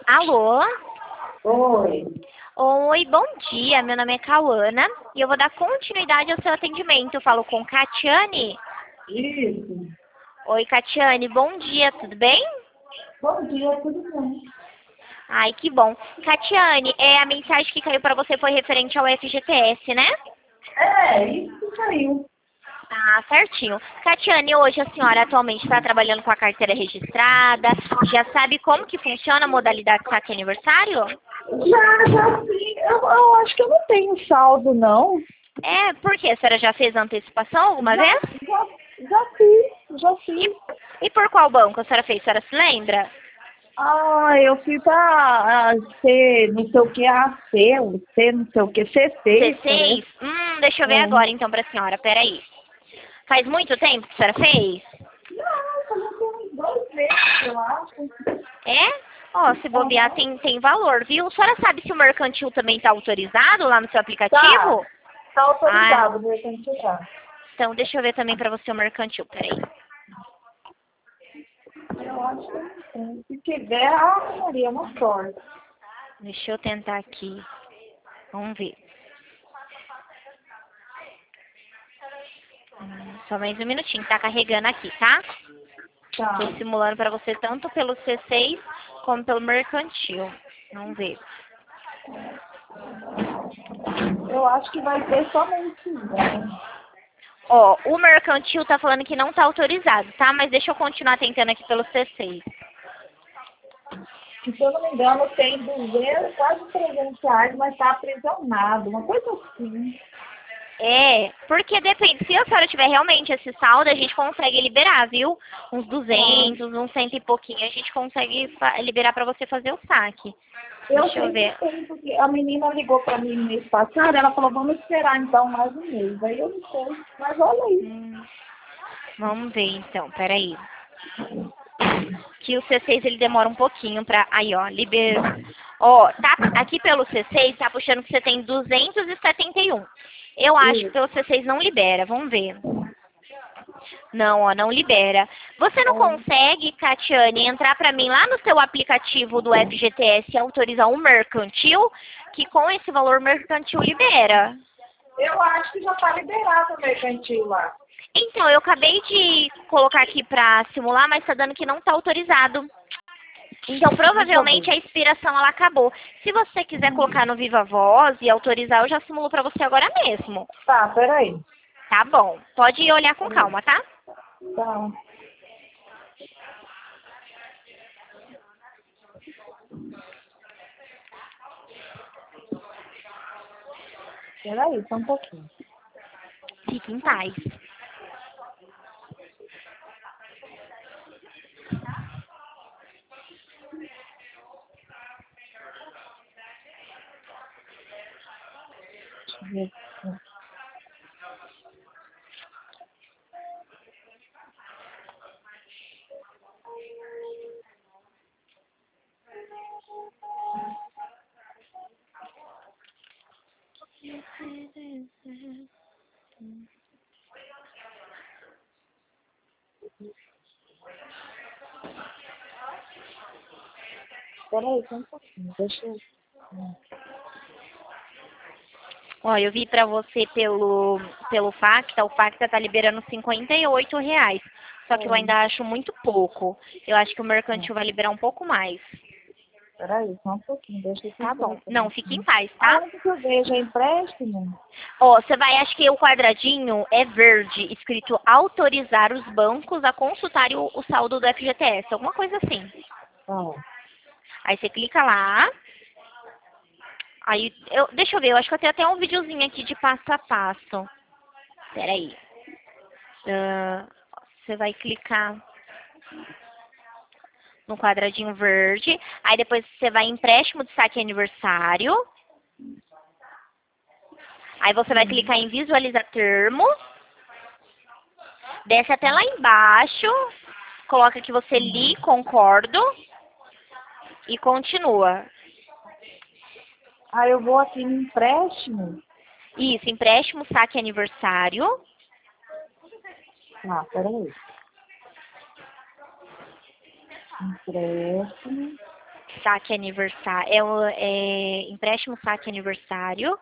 Alô? Oi. Oi, bom dia. Meu nome é Cauana e eu vou dar continuidade ao seu atendimento. Eu falo com Catiane. Isso. Oi, Catiane, bom dia, tudo bem? Bom dia, tudo bem? Ai, que bom. Catiane, a mensagem que caiu para você foi referente ao FGTS, né? Isso que saiu. Ah, certinho. Catiane, hoje a senhora atualmente está trabalhando com a carteira registrada, já sabe como que funciona a modalidade saque aniversário? Já sim. Eu acho que eu não tenho saldo, não. Por quê? A senhora já fez antecipação alguma vez? Já fiz. E por qual banco a senhora fez? A senhora se lembra? Eu fiz a C, não sei o que, AC, o C, não sei o que, C6, C6? parece. Deixa eu ver É. agora então para a senhora, peraí. Faz muito tempo que a senhora fez? Não, já tem uns 2 meses, eu acho. É? Ó, se bobear tem valor, viu? A senhora sabe se o mercantil também está autorizado lá no seu aplicativo? Tá Ah, autorizado, de repente já. então deixa eu ver também para você o mercantil, peraí. Eu acho que não tem. Se tiver, Maria, uma sorte. Deixa eu tentar aqui. Vamos ver. Só mais um minutinho, tá carregando aqui, tá? Tá. Tô simulando para você tanto pelo C6 como pelo mercantil. Vamos ver. Eu acho que vai ter somente um. Ó, o mercantil tá falando que não tá autorizado, tá? Mas deixa eu continuar tentando aqui pelo C6. Se eu não me engano, tem 200, quase 300 reais, mas tá aprisionado. Uma coisa assim. Porque depende. Se a senhora tiver realmente esse saldo, a gente consegue liberar, viu? Uns Tá. 200, uns 100 e pouquinho, a gente consegue liberar pra você fazer o saque. Eu Deixa eu sei que ver. tem, porque a menina ligou pra mim no mês passado, ela falou, vamos esperar então mais um mês. Aí eu não sei. Mas olha aí. Vamos ver então, peraí. Que o C6 ele demora um pouquinho pra. Aí, ó, libera. Ó, tá aqui pelo C6, tá puxando que você tem 271. Eu acho que Isso. pelo C6 não libera, vamos ver. Não, ó, não libera. Você não Ó, consegue, Catiane, entrar pra mim lá no seu aplicativo do FGTS e autorizar um mercantil, que com esse valor mercantil libera. eu acho que já tá liberado o mercantil lá. Então, eu acabei de colocar aqui pra simular, mas tá dando que não tá autorizado. Então, Deixa eu ver. provavelmente a expiração ela acabou. Se você quiser colocar no Viva Voz e autorizar, eu já simulo pra você agora mesmo. Tá, peraí. Tá bom. Pode olhar com calma, tá? Tá. Peraí, só um pouquinho. Fique em paz. Deixa eu ver. Peraí, só um pouquinho. Deixa eu... Ó, eu vi pra você pelo Facta, o Facta tá liberando R$ 58. Só que eu ainda acho muito pouco. Eu acho que o mercantil vai liberar um pouco mais. Peraí, só um pouquinho. Deixa eu Tá tentar bom. aqui. Não, fique em paz, tá? Aonde que eu vejo? É empréstimo? Ó, você vai, acho que o quadradinho é verde, escrito autorizar os bancos a consultarem o saldo do FGTS, alguma coisa assim. Tá. Aí você clica lá. Aí, deixa eu ver, eu acho que eu tenho até um videozinho aqui de passo a passo. Peraí. Você vai clicar no quadradinho verde. Aí depois você vai em empréstimo de saque aniversário. Aí você vai clicar em visualizar termo. Desce até lá embaixo. Coloca que você li, concordo. E continua. Aí eu vou aqui no empréstimo. Isso, empréstimo, saque aniversário. Ah, peraí. Empréstimo. saque aniversário, empréstimo saque aniversário.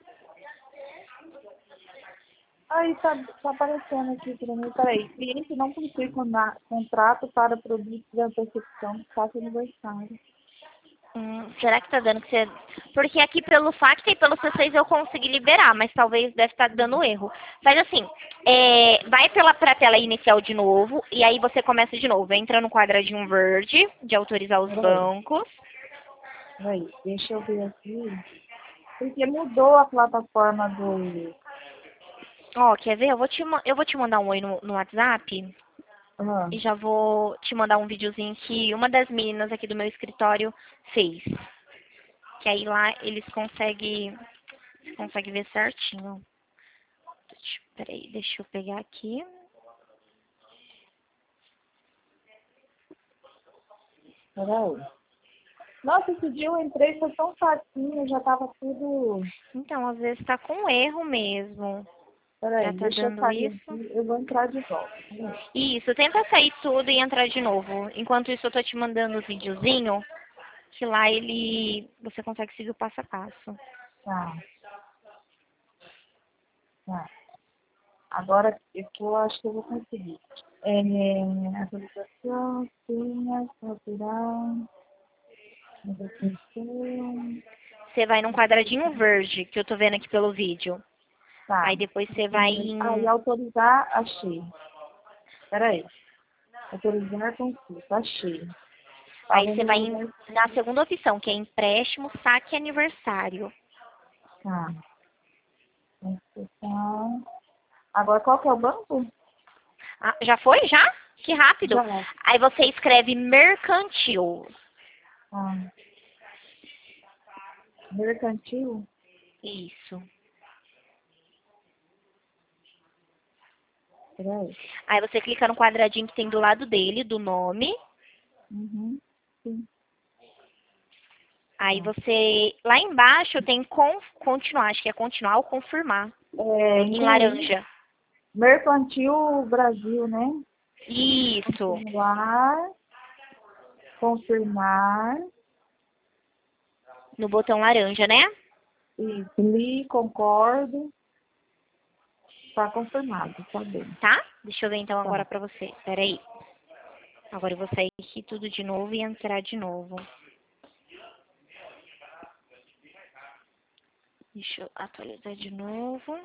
Aí tá aparecendo aqui pra mim. Peraí, cliente não possui contrato para produtos de antecipação de saque aniversário. Será que tá dando que você... Porque aqui pelo FACTA e pelo C6 eu consegui liberar, mas talvez deve estar dando erro. Faz assim, vai pra tela inicial de novo, e aí você começa de novo. Entra no quadradinho verde, de autorizar os bancos. Peraí, deixa eu ver aqui. Porque mudou a plataforma do... Ó, quer ver? Eu vou te mandar um oi no WhatsApp. E já vou te mandar um videozinho que uma das meninas aqui do meu escritório fez. Que aí lá eles conseguem ver certinho. Peraí, deixa eu pegar aqui. Peraí. Nossa, esse dia eu entrei, foi tão facinho, já tava tudo... Então, às vezes tá com erro mesmo. Peraí, Já tá deixa eu dando sair isso. aqui, eu vou entrar de volta. Isso, tenta sair tudo e entrar de novo. Enquanto isso, eu tô te mandando o videozinho, que lá você consegue seguir o passo a passo. Tá. Tá. Agora, eu acho que eu vou conseguir. Atualização, senha, natural, negociação. Você vai num quadradinho verde, que eu tô vendo aqui pelo vídeo. Tá. Aí depois você vai em... Aí, autorizar, achei. Peraí. Autorizar consulta, achei. Aí você vai na segunda opção, que é empréstimo, saque e aniversário. Tá. Então, agora, qual que é o banco? Ah, já foi? Já? Que rápido. Já. Aí você escreve mercantil. Ah. Mercantil? Isso. Peraí. Aí você clica no quadradinho que tem do lado dele, do nome. Uhum. Sim. Aí você, lá embaixo tem continuar, acho que é continuar ou confirmar. Em laranja. Mercantil Brasil, né? Isso. Confirmar. No botão laranja, né? Isso. Li, concordo. Tá confirmado, tá bem. Tá? Deixa eu ver então Tá. agora pra você. Pera aí. Agora eu vou sair aqui tudo de novo e entrar de novo. Deixa eu atualizar de novo.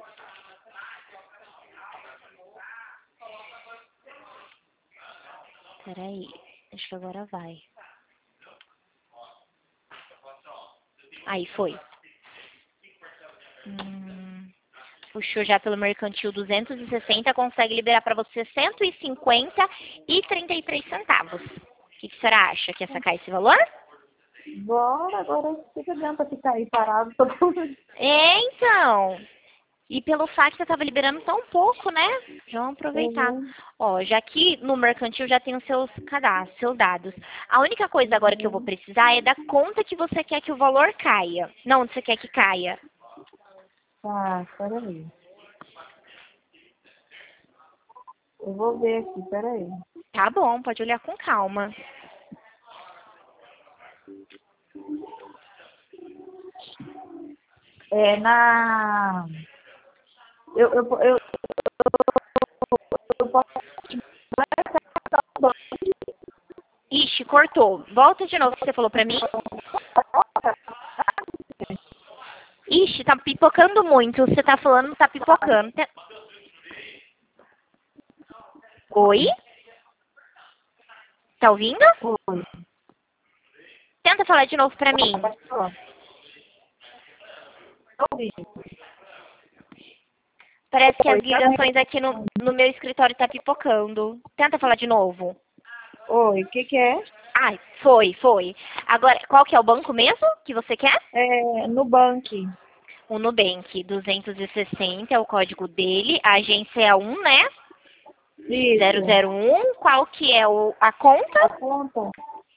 Peraí, acho que agora vai. Aí, foi. Puxou já pelo mercantil 260, consegue liberar para você 150 e 33 centavos. O que a senhora acha? Quer sacar esse valor? Bora, agora o que adianta ficar aí parado todo mundo? Então. E pelo fato que você estava liberando tão pouco, né? Já vamos aproveitar. Ó, já aqui no mercantil já tem os seus cadastros, seus dados. A única coisa agora que eu vou precisar é da conta que você quer que o valor caia. Não, onde você quer que caia. Tá, peraí. Eu vou ver aqui, peraí. Tá bom, pode olhar com calma. Eu posso... Ixi, cortou. Volta de novo o que você falou pra mim. Ixi, tá pipocando muito. Você tá falando, tá pipocando. Oi? Tá ouvindo? Oi. Tenta falar de novo pra mim. Parece que as ligações aqui no meu escritório tá pipocando. Tenta falar de novo. Oi, o que é? Ai, foi. Agora, qual que é o banco mesmo que você quer? Nubank. O Nubank 260 é o código dele. A agência é 1, né? Isso. 001. Qual que é a conta? A conta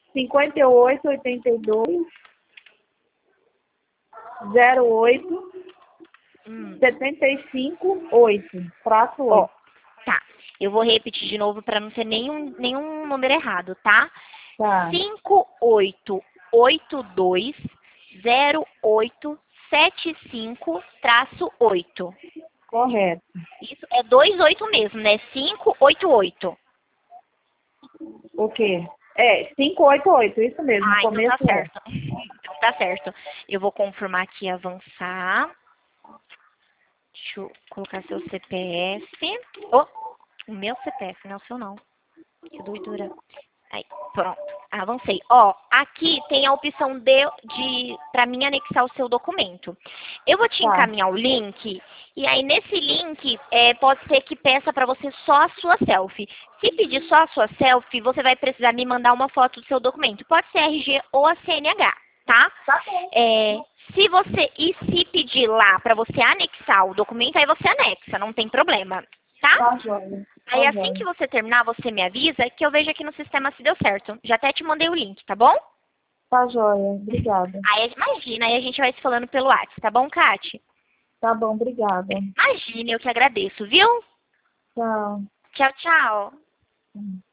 5882 08 758 traço 8. Ó, tá. Eu vou repetir de novo para não ter nenhum número errado, tá? Tá. 58 5820875-8. Correto. Isso é 28 mesmo, né? 588. O quê? É, 588, isso mesmo. No Ah, então tá começo é. certo. Então tá certo. Eu vou confirmar aqui e avançar. Deixa eu colocar seu CPF. Oh, o meu CPF, não é o seu não. Que doidura. Aí, pronto. Avancei. Ó, aqui tem a opção pra mim anexar o seu documento. Eu vou te Tá. encaminhar o link. E aí, nesse link, pode ser que peça pra você só a sua selfie. Se pedir só a sua selfie, você vai precisar me mandar uma foto do seu documento. Pode ser RG ou a CNH, tá? Tá bom. Se pedir lá pra você anexar o documento, aí você anexa, não tem problema, tá? Tá joia. Aí Tá assim joia. que você terminar, você me avisa que eu vejo aqui no sistema se deu certo. Já até te mandei o link, tá bom? Tá joia. Obrigada. Aí imagina, aí a gente vai se falando pelo WhatsApp, tá bom, Kati? Tá bom, obrigada. Imagina, eu que agradeço, viu? Tchau. Tchau, tchau.